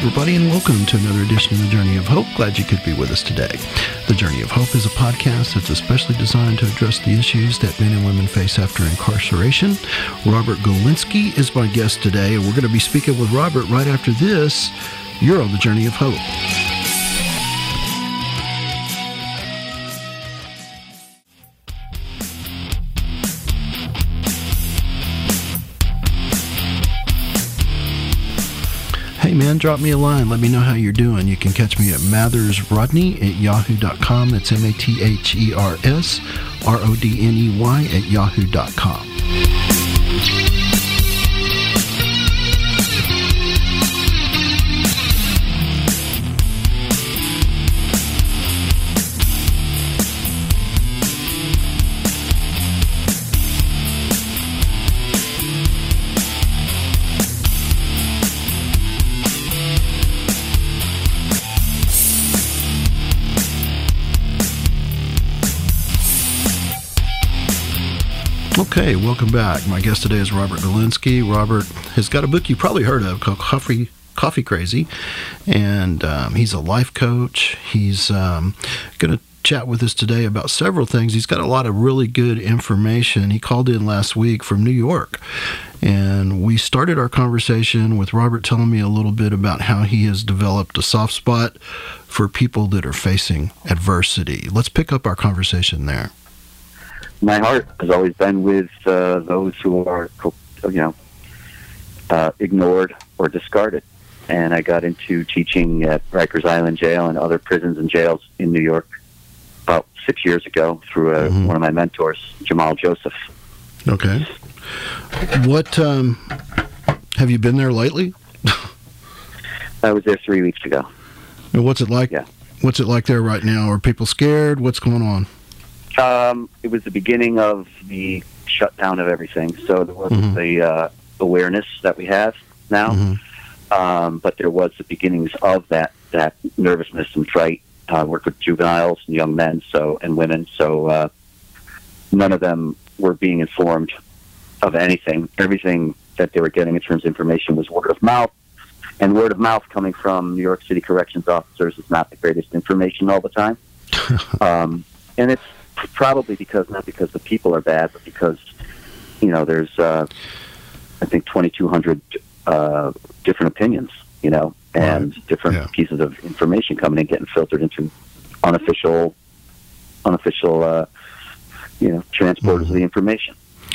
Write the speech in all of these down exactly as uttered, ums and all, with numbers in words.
everybody, and welcome to another edition of The Journey of Hope. Glad you could be with us today. The Journey of Hope is a podcast that's especially designed to address the issues that men and women face after incarceration. Robert Golinsky is my guest today, and we're going to be speaking with Robert right after this. You're on The Journey of Hope. Hey man, drop me a line. Let me know how you're doing. You can catch me at Mathers Rodney at yahoo dot com. That's M A T H E R S R O D N E Y at yahoo dot com. Okay, welcome back. My guest today is Robert Golinsky. Robert has got a book you probably heard of called Coffee, Coffee Crazy, and um, he's a life coach. He's um, going to chat with us today about several things. He's got a lot of really good information. He called in last week from New York, and we started our conversation with Robert telling me a little bit about how he has developed a soft spot for people that are facing adversity. Let's pick up our conversation there. My heart has always been with uh, those who are, you know, uh, ignored or discarded. And I got into teaching at Rikers Island Jail and other prisons and jails in New York about six years ago through a, mm-hmm. one of my mentors, Jamal Joseph. Okay. What, um, have you been there lately? I was there three weeks ago. And what's it like? Yeah. What's it like there right now? Are people scared? What's going on? Um, it was the beginning of the shutdown of everything, so there wasn't mm-hmm. the uh, awareness that we have now, mm-hmm. um, but there was the beginnings of that, that nervousness and fright. I uh, worked with juveniles and young men so and women, so uh, none of them were being informed of anything. Everything that they were getting in terms of information was word of mouth, and word of mouth coming from New York City corrections officers is not the greatest information all the time. um, and it's probably because, not because the people are bad, but because, you know, there's, uh, I think, twenty-two hundred uh, different opinions, you know, and right. different yeah. pieces of information coming in, getting filtered into unofficial, unofficial, uh, you know, transporters mm-hmm. of the information.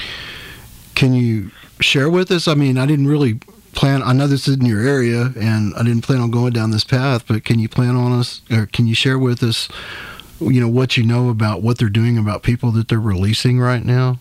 Can you share with us? I mean, I didn't really plan, I know this is in your area, and I didn't plan on going down this path, but can you plan on us, or can you share with us you know, what you know about what they're doing about people that they're releasing right now?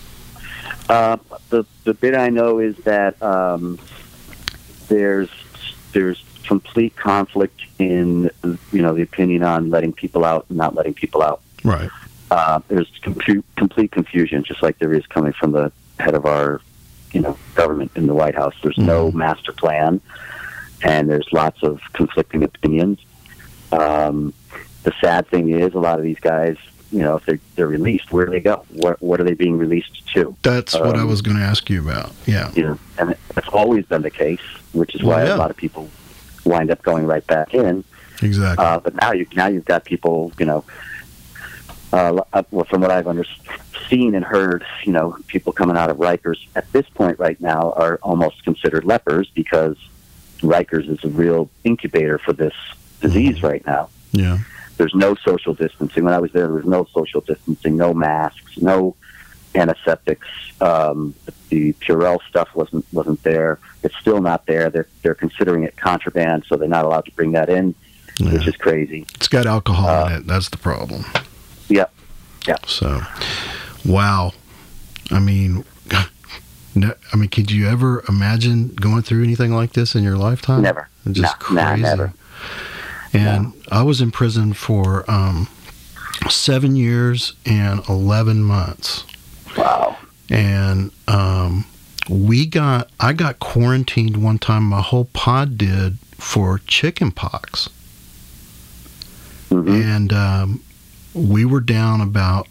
Uh, the the bit I know is that um, there's there's complete conflict in, you know, the opinion on letting people out and not letting people out. Right. Uh, there's com- complete confusion, just like there is coming from the head of our, you know, government in the White House. There's mm-hmm. no master plan, and there's lots of conflicting opinions. Um, The sad thing is, a lot of these guys, you know, if they're, they're released, where do they go? What, what are they being released to? That's um, what I was going to ask you about, yeah. You know, and it's always been the case, which is why well, yeah. a lot of people wind up going right back in. Exactly. Uh, but now, you, now you've got people, you know, uh, well, from what I've under, seen and heard, you know, people coming out of Rikers at this point right now are almost considered lepers because Rikers is a real incubator for this disease mm-hmm. right now. Yeah. There's no social distancing. When I was there, there was no social distancing, no masks, no antiseptics. Um, the Purell stuff wasn't wasn't there. It's still not there. They're they're considering it contraband, so they're not allowed to bring that in, yeah. which is crazy. It's got alcohol uh, in it. That's the problem. Yeah, yeah. So, wow. I mean, no, I mean, could you ever imagine going through anything like this in your lifetime? Never. It's just no, crazy. Nah, never. And no. I was in prison for um, seven years and eleven months. Wow. And um, we got, I got quarantined one time, my whole pod did, for chicken pox. Mm-hmm. And um, we were down about,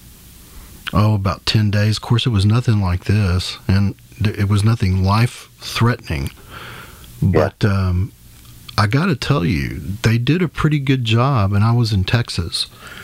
oh, about ten days. Of course, it was nothing like this, and it was nothing life-threatening. But yeah. um, I got to tell you, they did a pretty good job, and I was in Texas,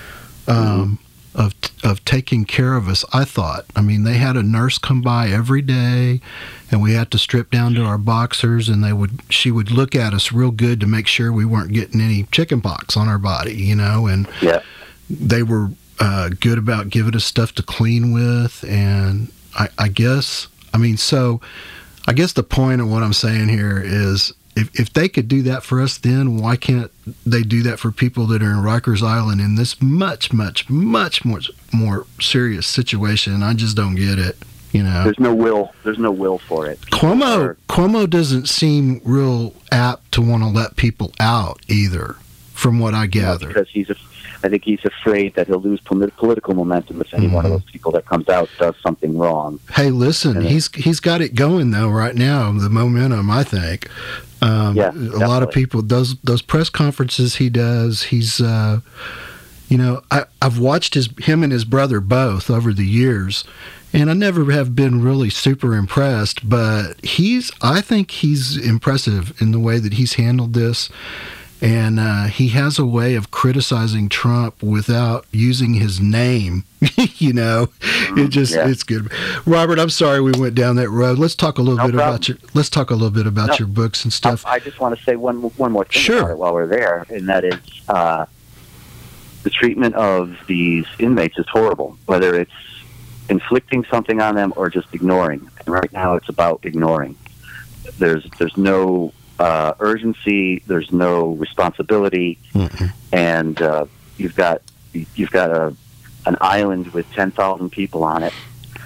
um, mm-hmm. of of taking care of us, I thought. I mean, they had a nurse come by every day, and we had to strip down to our boxers, and they would she would look at us real good to make sure we weren't getting any chicken pox on our body, you know, and yeah. they were uh, good about giving us stuff to clean with, and I, I guess, I mean, so I guess the point of what I'm saying here is, If if they could do that for us then, why can't they do that for people that are in Rikers Island in this much, much, much more more serious situation? I just don't get it, you know. There's no will. There's no will for it. Cuomo are, Cuomo doesn't seem real apt to want to let people out either, from what I gather. Because he's, a, I think he's afraid that he'll lose political momentum if any mm-hmm. one of those people that comes out does something wrong. Hey, listen, and he's he's got it going though right now. The momentum, I think. Um, yeah, a definitely. lot of people, those those press conferences he does, he's, uh, you know, I, I've watched his him and his brother both over the years, and I never have been really super impressed, but he's, I think he's impressive in the way that he's handled this, and uh, he has a way of criticizing Trump without using his name. You know, it just yeah. it's good. Robert, I'm sorry we went down that road. Let's talk a little no bit problem. about your. Let's talk a little bit about no, your books and stuff. I, I just want to say one one more thing sure. about it while we're there, and that is uh, the treatment of these inmates is horrible. Whether it's inflicting something on them or just ignoring. And right now, it's about ignoring. There's there's no uh, urgency. There's no responsibility, mm-hmm. and uh, you've got you've got a. an island with ten thousand people on it,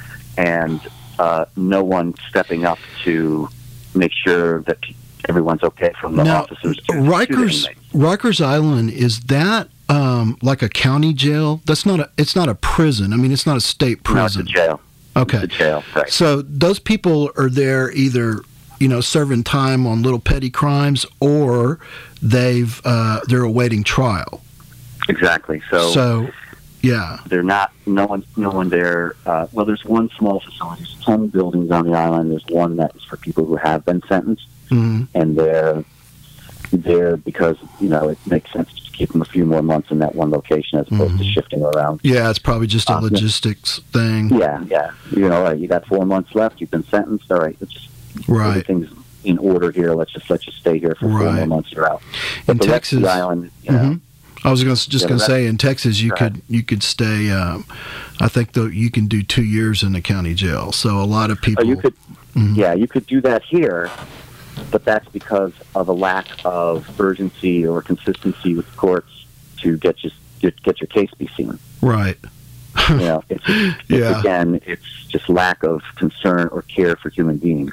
and uh, no one stepping up to make sure that everyone's okay from the now, officers to, Rikers, to Rikers Island, is that um, like a county jail? That's not a. It's not a prison. I mean, it's not a state prison. No, it's a jail. Okay. It's a jail, right. So those people are there either, you know, serving time on little petty crimes, or they've uh, they're awaiting trial. Exactly. So. So. Yeah, they're not. No one. No one there. Uh, well, there's one small facility. There's ten buildings on the island. There's one that is for people who have been sentenced, mm-hmm. and they're there because you know it makes sense to keep them a few more months in that one location as opposed mm-hmm. to shifting around. Yeah, it's probably just a uh, logistics yeah. thing. Yeah, yeah. You know, right, you got four months left. You've been sentenced. All right, let's just right. everything's in order here. Let's just let you stay here for right. four more months. You're out. But in the Texas, rest of the island, you know. Mm-hmm. I was gonna, just Yeah, going to say, in Texas, you Right. could you could stay. Um, I think though you can do two years in the county jail. So a lot of people. Oh, you could, mm-hmm. yeah, you could do that here, but that's because of a lack of urgency or consistency with courts to get you get, get your case be seen. Right. You know, it's, just, it's yeah. again, it's just lack of concern or care for human beings.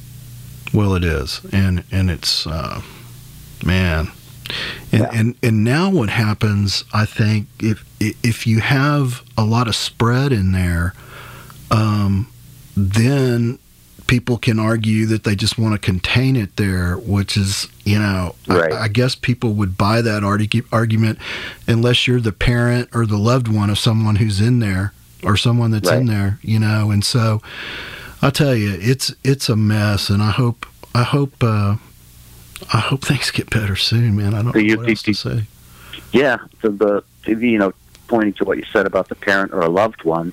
Well, it is, and and it's uh, man. And, yeah. and and now what happens, I think, if if you have a lot of spread in there, um, then people can argue that they just want to contain it there, which is, you know, right. I, I guess people would buy that argu- argument unless you're the parent or the loved one of someone who's in there or someone that's right. in there, you know. And so I'll tell you, it's it's a mess, and I hope I hope. Uh, I hope things get better soon, man. I don't know what else to say. Yeah, so the you know, pointing to what you said about the parent or a loved one,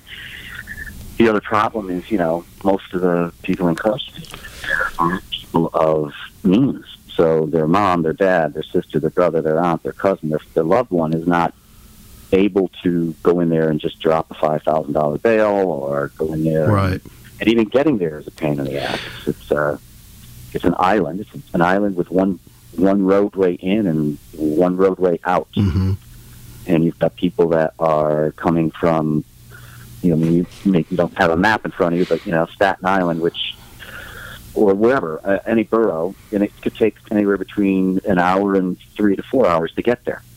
the other problem is, you know, most of the people in custody are people of means. So their mom, their dad, their sister, their brother, their aunt, their cousin, their, their loved one is not able to go in there and just drop a five thousand dollar bail or go in there. Right. And, and even getting there is a pain in the ass. It's, it's uh, It's an island. It's an island with one one roadway in and one roadway out. Mm-hmm. And you've got people that are coming from, you know, I mean, you, make, you don't have a map in front of you, but, you know, Staten Island, which, or wherever, uh, any borough, and it could take anywhere between an hour and three to four hours to get there.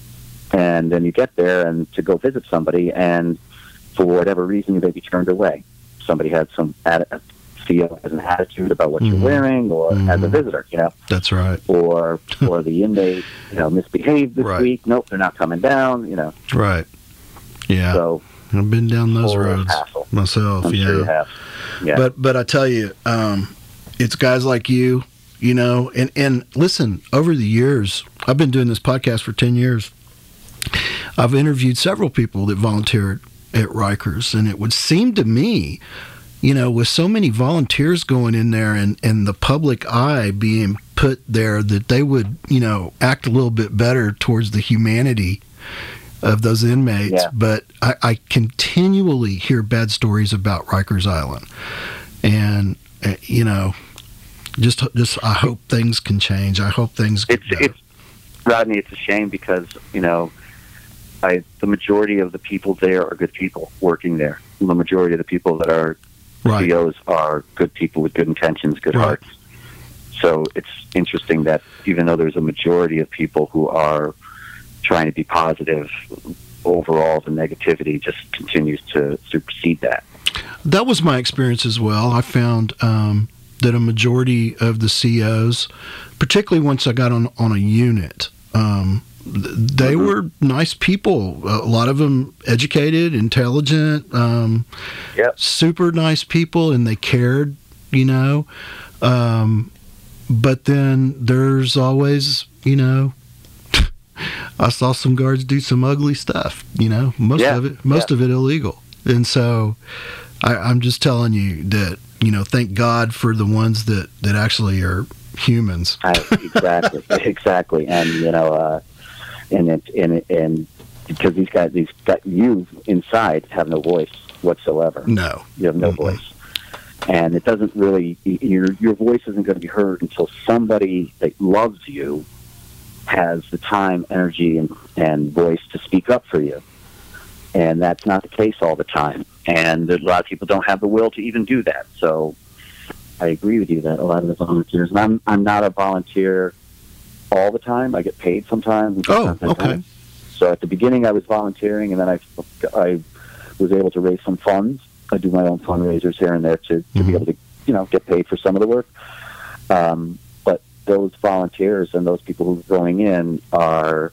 And then you get there and to go visit somebody, and for whatever reason, you may be turned away. Somebody had some atti- feel as an attitude about what mm-hmm. you're wearing, or mm-hmm. as a visitor, you know. That's right. Or or the inmate, you know, misbehaved this right. week. Nope, they're not coming down. You know. Right. Yeah. So I've been down those roads myself. I'm yeah. Sure you have. Yeah. But but I tell you, um, it's guys like you you know, and, and listen, over the years, I've been doing this podcast for ten years. I've interviewed several people that volunteered at Rikers, and it would seem to me, you know, with so many volunteers going in there and, and the public eye being put there, that they would, you know, act a little bit better towards the humanity of those inmates. Yeah. But I, I continually hear bad stories about Rikers Island. And, uh, you know, just, just I hope things can change. I hope things get it's, better. It's, Rodney, it's a shame because, you know, I, the majority of the people there are good people working there. The majority of the people that are right. C Os are good people with good intentions, good right. hearts. So it's interesting that even though there's a majority of people who are trying to be positive, overall the negativity just continues to supersede that. That was my experience as well. I found um, that a majority of the C Os, particularly once I got on, on a unit, um, they mm-hmm. were nice people. A lot of them educated, intelligent, um, yep. super nice people, and they cared, you know. Um, but then there's always, you know, I saw some guards do some ugly stuff, you know, most yeah. of it, most yeah. of it illegal. And so I, I'm just telling you that, you know, thank God for the ones that, that actually are humans. I, exactly. exactly. And, you know, uh, and it, and it, and because these guys, these got you inside have no voice whatsoever. No, you have no mm-hmm. voice, and it doesn't really. Your your voice isn't going to be heard until somebody that loves you has the time, energy, and and voice to speak up for you. And that's not the case all the time. And a lot of people don't have the will to even do that. So I agree with you that a lot of the volunteers. And I'm I'm not a volunteer all the time. I get paid sometimes. Oh, okay. So at the beginning, I was volunteering, and then I, I was able to raise some funds. I do my own fundraisers here and there to, to mm-hmm. be able to, you know, get paid for some of the work. Um, but those volunteers and those people who are going in are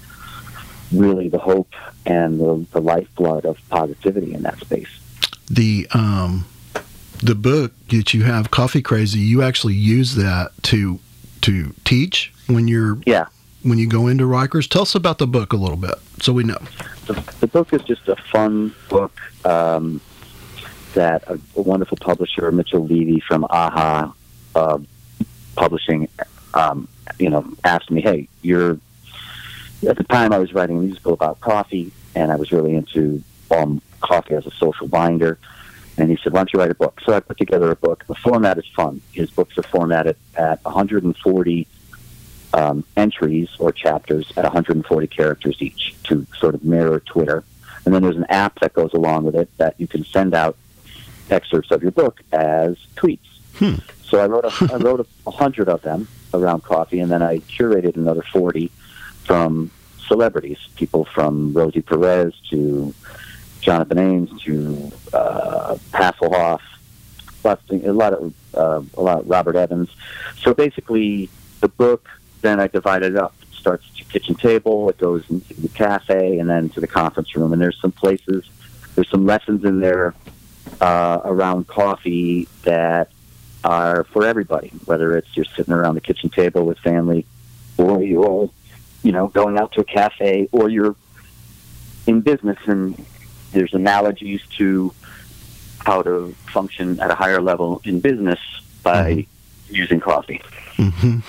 really the hope and the, the lifeblood of positivity in that space. The um, the book that you have, Coffee Crazy, you actually use that to to teach when you're yeah. when you go into Rikers. Tell us about the book a little bit so we know. The, the book is just a fun book um, that a, a wonderful publisher, Mitchell Levy from AHA uh, Publishing, um, you know, asked me, hey, you're, at the time I was writing a musical about coffee, and I was really into um, coffee as a social binder. And he said, why don't you write a book? So I put together a book. The format is fun. His books are formatted at one hundred forty um, entries or chapters at one hundred forty characters each to sort of mirror Twitter. And then there's an app that goes along with it that you can send out excerpts of your book as tweets. Hmm. So I wrote a, I wrote a, a hundred of them around coffee, and then I curated another forty from celebrities, people from Rosie Perez to Jonathan Ames to uh, Hasselhoff, a lot of uh, a lot of Robert Evans. So basically, the book, then I divided it up. It starts at your kitchen table, it goes into the cafe, and then to the conference room. And there's some places, there's some lessons in there uh, around coffee that are for everybody. Whether it's you're sitting around the kitchen table with family, or you're, you know, going out to a cafe, or you're in business and there's analogies to how to function at a higher level in business by mm-hmm. using coffee. Mm-hmm.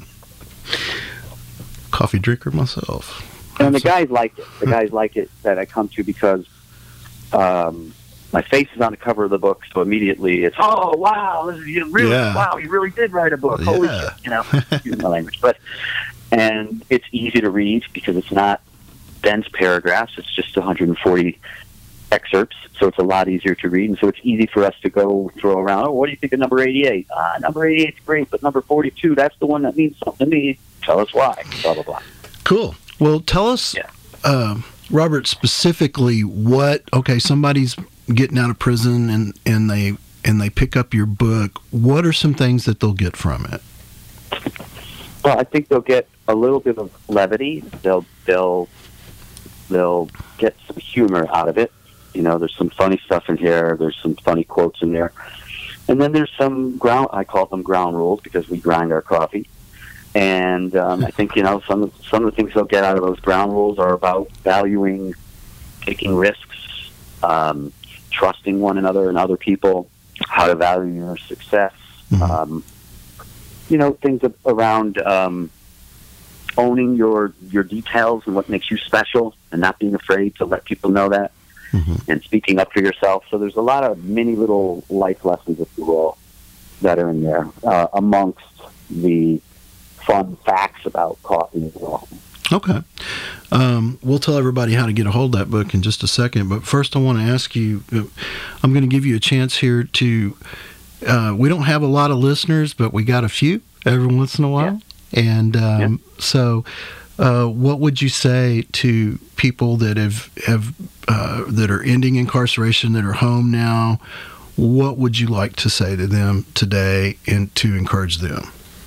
Coffee drinker myself. And the guys like it. The guys like it that I come to because um, my face is on the cover of the book, so immediately it's, oh, wow, this is, you really, yeah. wow, you really did write a book. Yeah. Holy shit, you know, excuse my language. But, and it's easy to read because it's not dense paragraphs. It's just one hundred forty excerpts, so it's a lot easier to read, and so it's easy for us to go throw around, oh, what do you think of number eighty-eight? Ah, number eighty-eight is great, but number forty-two, that's the one that means something to me. Tell us why, blah, blah, blah. Cool. Well, tell us, yeah. uh, Robert, specifically what, okay, somebody's getting out of prison and, and they and they pick up your book. What are some things that they'll get from it? Well, I think they'll get a little bit of levity. They'll, they'll, they'll get some humor out of it. You know, there's some funny stuff in here. There's some funny quotes in there. And then there's some ground, I call them ground rules because we grind our coffee. And um, I think, you know, some, some of the things they'll get out of those ground rules are about valuing, taking risks, um, trusting one another and other people, how to value your success, mm-hmm. um, you know, things around um, owning your, your details and what makes you special and not being afraid to let people know that. Mm-hmm. And speaking up for yourself. So there's a lot of mini little life lessons, if you will, that are in there, uh, amongst the fun facts about coffee as well. Okay. Um, we'll tell everybody how to get a hold of that book in just a second. But first I want to ask you, I'm going to give you a chance here to, uh, we don't have a lot of listeners, but we got a few every once in a while. Yeah. And um, yeah. so... Uh, what would you say to people that have have uh, that are ending incarceration, that are home now? What would you like to say to them today, and to encourage them?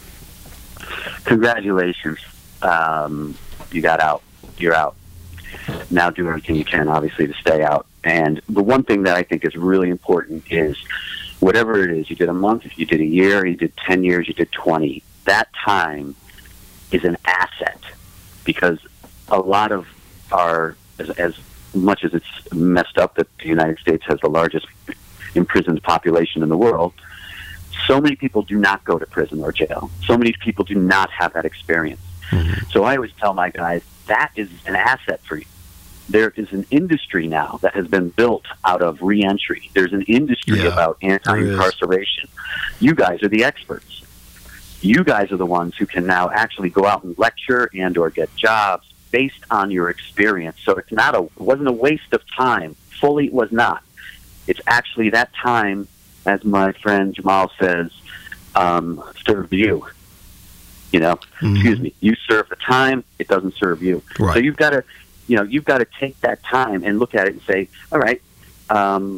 Congratulations, um, you got out. You're out. Now do everything you can, obviously, to stay out. And the one thing that I think is really important is, whatever it is, you did a month, if you did a year, you did ten years, you did twenty. That time is an asset. Because a lot of our, as, as much as it's messed up that the United States has the largest imprisoned population in the world, so many people do not go to prison or jail. So many people do not have that experience. Mm-hmm. So I always tell my guys, that is an asset for you. There is an industry now that has been built out of reentry. There's an industry yeah, about anti-incarceration. You guys are the experts. You guys are the ones who can now actually go out and lecture and or get jobs based on your experience. So it's not a, it wasn't a waste of time. Fully, it was not. It's actually that time, as my friend Jamal says, um, served you. You know, mm-hmm. excuse me. You serve the time; it doesn't serve you. Right. So you've got to, you know, you've got to take that time and look at it and say, all right. Um,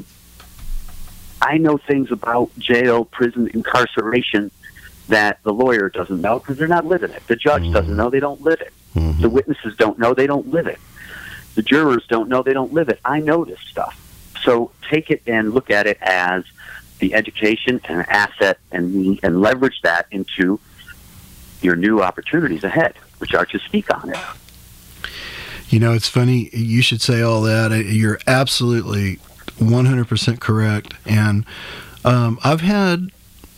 I know things about jail, prison, incarceration that the lawyer doesn't know because they're not living it. The judge mm-hmm. doesn't know, they don't live it. Mm-hmm. The witnesses don't know, they don't live it. The jurors don't know, they don't live it. I know this stuff. So take it and look at it as the education and asset, and and leverage that into your new opportunities ahead, which are to speak on it. You know, it's funny, you should say all that. You're absolutely one hundred percent correct. And um, I've had...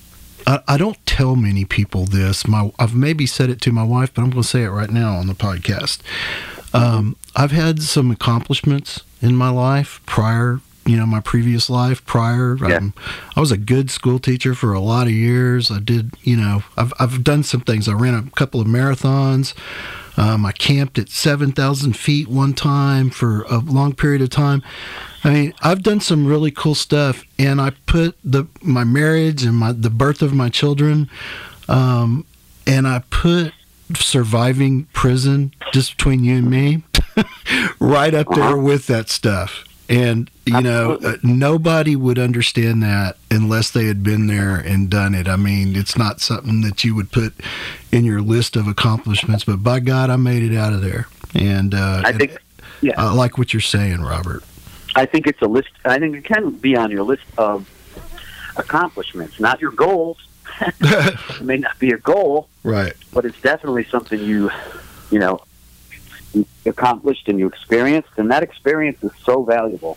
I don't tell many people this. My, I've maybe said it to my wife, but I'm going to say it right now on the podcast. Um, I've had some accomplishments in my life prior, you know, my previous life prior. Yeah. Um, I was a good school teacher for a lot of years. I did, you know, I've I've done some things. I ran a couple of marathons. Um, I camped at seven thousand feet one time for a long period of time. I mean, I've done some really cool stuff, and I put the my marriage and my the birth of my children, um, and I put surviving prison, just between you and me, right up there with that stuff. And, you know, uh, nobody would understand that unless they had been there and done it. I mean, it's not something that you would put in your list of accomplishments, but by God, I made it out of there. And uh, I think, yeah, I like what you're saying, Robert. I think it's a list. I think it can be on your list of accomplishments, not your goals. It may not be a goal, right? But it's definitely something you, you know, you accomplished and you experienced, and that experience is so valuable.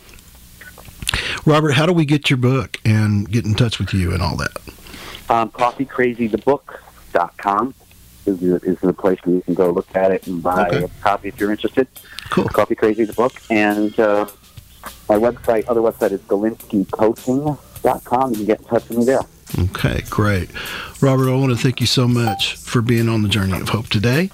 Robert, how do we get your book and get in touch with you and all that? Um, coffee crazy the book dot com is, is the place where you can go look at it and buy okay. a copy if you're interested. Cool. Coffee Crazy the book. And uh, my website, other website is Galinsky Coaching dot com. You can get in touch with me there. Okay, great. Robert, I want to thank you so much for being on the Journey of Hope today.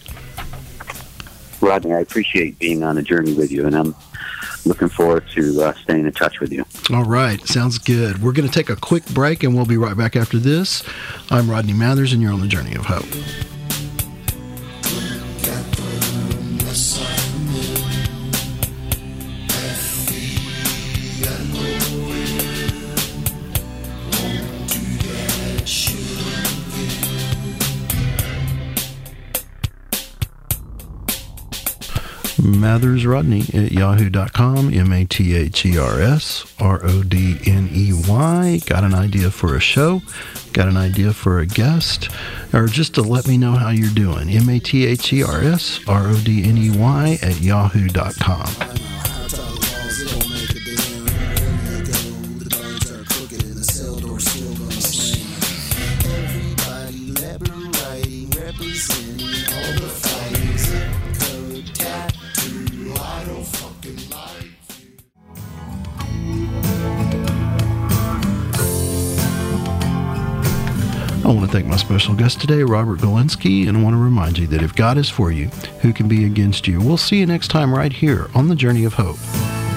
Rodney, I appreciate being on a journey with you, and I'm looking forward to uh, staying in touch with you. All right, sounds good. We're going to take a quick break, and we'll be right back after this. I'm Rodney Mathers, and you're on the Journey of Hope. Mathers Rodney at yahoo dot com, M A T H E R S R O D N E Y. Got an idea for a show? Got an idea for a guest? Or just to let me know how you're doing? M A T H E R S R O D N E Y at yahoo dot com. I want to thank my special guest today, Robert Galinsky, and I want to remind you that if God is for you, who can be against you? We'll see you next time right here on The Journey of Hope.